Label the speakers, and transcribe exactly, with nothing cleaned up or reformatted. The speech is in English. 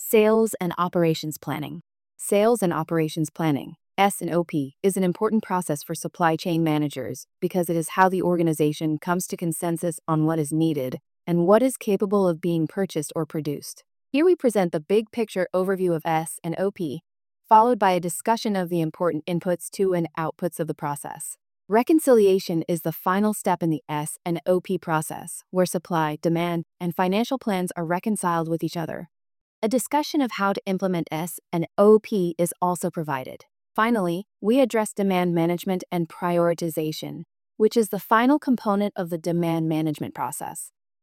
Speaker 1: Sales and operations planning. Sales and operations planning, S and O P, is an important process for supply chain managers because it is how the organization comes to consensus on what is needed and what is capable of being purchased or produced. Here we present the big picture overview of S and O P, followed by a discussion of the important inputs to and outputs of the process. Reconciliation is the final step in the S and O P process, where supply, demand, and financial plans are reconciled with each other. A discussion of how to implement S and O P is also provided. Finally, we address demand management and prioritization, which is the final component of the demand management process.